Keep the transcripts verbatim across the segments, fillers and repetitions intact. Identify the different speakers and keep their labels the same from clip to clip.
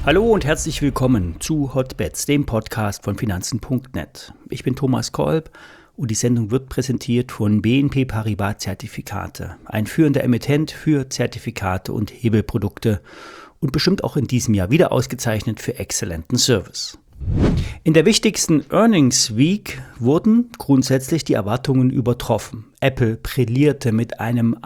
Speaker 1: Hallo und herzlich willkommen zu Hotbets, dem Podcast von Finanzen punkt net. Ich bin Thomas Kolb und die Sendung wird präsentiert von B N P Paribas Zertifikate, ein führender Emittent für Zertifikate und Hebelprodukte und bestimmt auch in diesem Jahr wieder ausgezeichnet für exzellenten Service. In der wichtigsten Earnings Week wurden grundsätzlich die Erwartungen übertroffen. Apple brillierte mit einem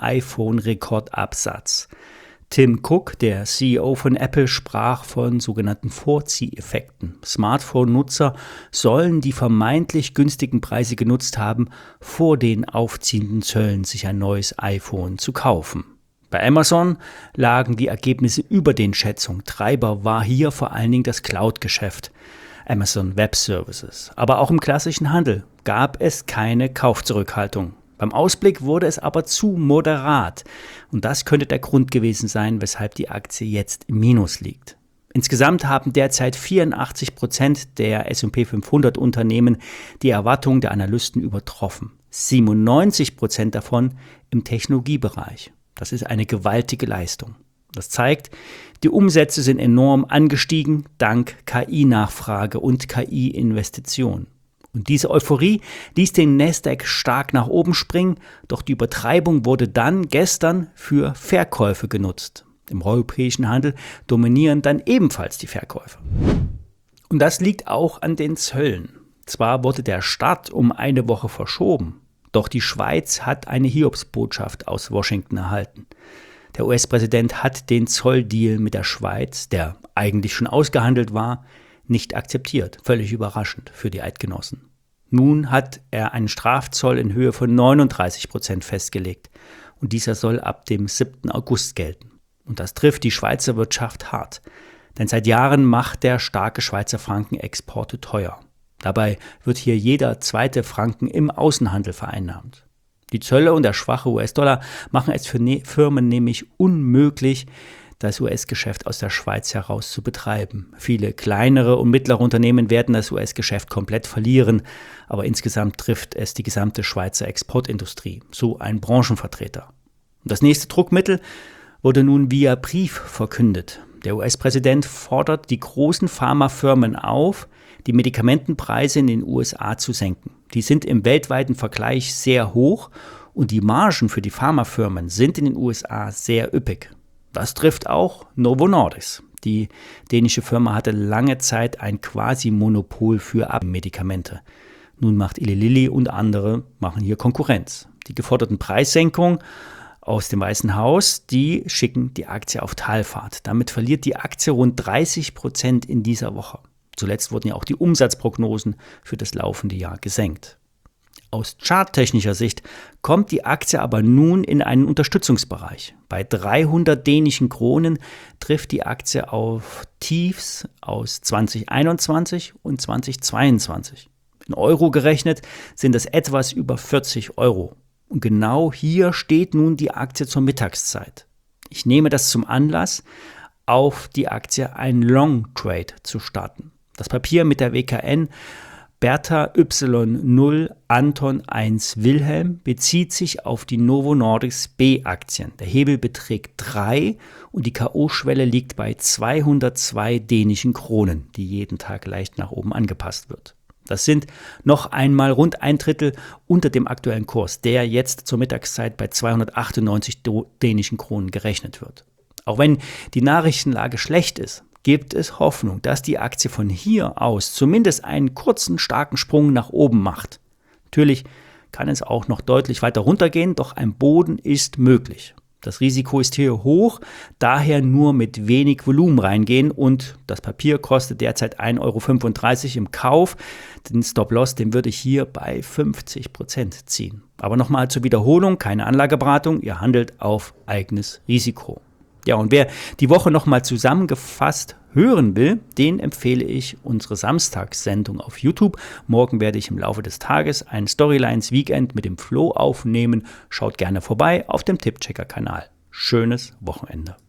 Speaker 1: iPhone-Rekordabsatz. Tim Cook, der C E O von Apple, sprach von sogenannten Vorzieheffekten. Smartphone-Nutzer sollen die vermeintlich günstigen Preise genutzt haben, vor den aufziehenden Zöllen sich ein neues iPhone zu kaufen. Bei Amazon lagen die Ergebnisse über den Schätzungen. Treiber war hier vor allen Dingen das Cloud-Geschäft, Amazon Web Services. Aber auch im klassischen Handel gab es keine Kaufzurückhaltung. Beim Ausblick wurde es aber zu moderat. Und das könnte der Grund gewesen sein, weshalb die Aktie jetzt im Minus liegt. Insgesamt haben derzeit vierundachtzig Prozent der S und P fünfhundert Unternehmen die Erwartungen der Analysten übertroffen. siebenundneunzig Prozent davon im Technologiebereich. Das ist eine gewaltige Leistung. Das zeigt, die Umsätze sind enorm angestiegen dank K I-Nachfrage und K I-Investitionen. Und diese Euphorie ließ den Nasdaq stark nach oben springen, doch die Übertreibung wurde dann gestern für Verkäufe genutzt. Im europäischen Handel dominieren dann ebenfalls die Verkäufe. Und das liegt auch an den Zöllen. Zwar wurde der Start um eine Woche verschoben, doch die Schweiz hat eine Hiobsbotschaft aus Washington erhalten. Der U S-Präsident hat den Zolldeal mit der Schweiz, der eigentlich schon ausgehandelt war, nicht akzeptiert. Völlig überraschend für die Eidgenossen. Nun hat er einen Strafzoll in Höhe von neununddreißig Prozent festgelegt und dieser soll ab dem siebten August gelten. Und das trifft die Schweizer Wirtschaft hart, denn seit Jahren macht der starke Schweizer Franken Exporte teuer. Dabei wird hier jeder zweite Franken im Außenhandel vereinnahmt. Die Zölle und der schwache U S-Dollar machen es für ne- Firmen nämlich unmöglich, das U S-Geschäft aus der Schweiz heraus zu betreiben. Viele kleinere und mittlere Unternehmen werden das U S-Geschäft komplett verlieren, aber insgesamt trifft es die gesamte Schweizer Exportindustrie, so ein Branchenvertreter. Und das nächste Druckmittel wurde nun via Brief verkündet. Der U S-Präsident fordert die großen Pharmafirmen auf, die Medikamentenpreise in den U S A zu senken. Die sind im weltweiten Vergleich sehr hoch und die Margen für die Pharmafirmen sind in den U S A sehr üppig. Das trifft auch Novo Nordisk. Die dänische Firma hatte lange Zeit ein Quasi-Monopol für Medikamente. Nun macht Eli Lilly und andere machen hier Konkurrenz. Die geforderten Preissenkungen aus dem Weißen Haus, die schicken die Aktie auf Talfahrt. Damit verliert die Aktie rund dreißig Prozent in dieser Woche. Zuletzt wurden ja auch die Umsatzprognosen für das laufende Jahr gesenkt. Aus charttechnischer Sicht kommt die Aktie aber nun in einen Unterstützungsbereich. Bei dreihundert dänischen Kronen trifft die Aktie auf Tiefs aus zwanzig einundzwanzig und zwanzig zweiundzwanzig. In Euro gerechnet sind es etwas über vierzig Euro. Und genau hier steht nun die Aktie zur Mittagszeit. Ich nehme das zum Anlass, auf die Aktie einen Long Trade zu starten. Das Papier mit der W K N Bertha Y null Anton eins Wilhelm bezieht sich auf die Novo Nordisk B-Aktien. Der Hebel beträgt drei und die K O-Schwelle liegt bei zweihundertzwei dänischen Kronen, die jeden Tag leicht nach oben angepasst wird. Das sind noch einmal rund ein Drittel unter dem aktuellen Kurs, der jetzt zur Mittagszeit bei zweihundertachtundneunzig dänischen Kronen gerechnet wird. Auch wenn die Nachrichtenlage schlecht ist, gibt es Hoffnung, dass die Aktie von hier aus zumindest einen kurzen, starken Sprung nach oben macht. Natürlich kann es auch noch deutlich weiter runtergehen, doch ein Boden ist möglich. Das Risiko ist hier hoch, daher nur mit wenig Volumen reingehen und das Papier kostet derzeit ein Euro fünfunddreißig im Kauf. Den Stop-Loss, den würde ich hier bei fünfzig Prozent ziehen. Aber nochmal zur Wiederholung, keine Anlageberatung, ihr handelt auf eigenes Risiko. Ja, und wer die Woche nochmal zusammengefasst hören will, den empfehle ich unsere Samstagssendung auf YouTube. Morgen werde ich im Laufe des Tages ein Storylines Weekend mit dem Flo aufnehmen. Schaut gerne vorbei auf dem Tippchecker-Kanal. Schönes Wochenende.